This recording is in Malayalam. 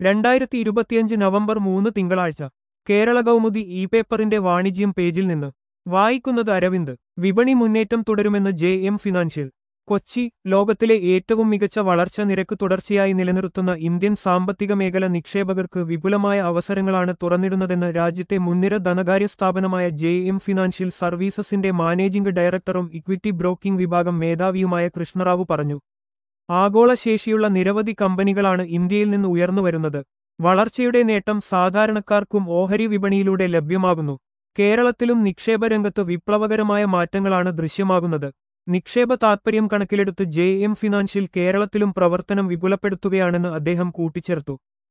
2025 നവംബർ 3 തിങ്കളാഴ്ച കേരള കൗമുദി ഇ പേപ്പറിന്റെ വാണിജ്യം പേജിൽ നിന്ന് വായിക്കുന്നത് അരവിന്ദ്. വിപണി മുന്നേറ്റം തുടരുമെന്ന് ജെ.എം ഫിനാൻഷ്യൽ. കൊച്ചി. ലോകത്തിലെ ഏറ്റവും മികച്ച വളർച്ച നിരക്ക് തുടർച്ചയായി നിലനിർത്തുന്ന ഇന്ത്യൻ സാമ്പത്തിക മേഖല നിക്ഷേപകർക്ക് വിപുലമായ അവസരങ്ങളാണ് തുറന്നിടുന്നതെന്ന് രാജ്യത്തെ മുൻനിര ധനകാര്യ സ്ഥാപനമായ ജെ.എം ഫിനാൻഷ്യൽ സർവീസസിന്റെ മാനേജിംഗ് ഡയറക്ടറും ഇക്വിറ്റി ബ്രോക്കിംഗ് വിഭാഗം മേധാവിയുമായ കൃഷ്ണറാവു പറഞ്ഞു. ആഗോള ശേഷിയുള്ള നിരവധി കമ്പനികളാണ് ഇന്ത്യയിൽ നിന്ന് ഉയർന്നുവരുന്നത്. വളർച്ചയുടെ നേട്ടം സാധാരണക്കാർക്കും ഓഹരി വിപണിയിലൂടെ ലഭ്യമാകുന്നു. കേരളത്തിലും നിക്ഷേപരംഗത്ത് വിപ്ലവകരമായ മാറ്റങ്ങളാണ് ദൃശ്യമാകുന്നത്. നിക്ഷേപ താൽപര്യം കണക്കിലെടുത്ത് ജെ.എം ഫിനാൻഷ്യൽ കേരളത്തിലും പ്രവർത്തനം വിപുലപ്പെടുത്തുകയാണെന്ന് അദ്ദേഹം കൂട്ടിച്ചേർത്തു.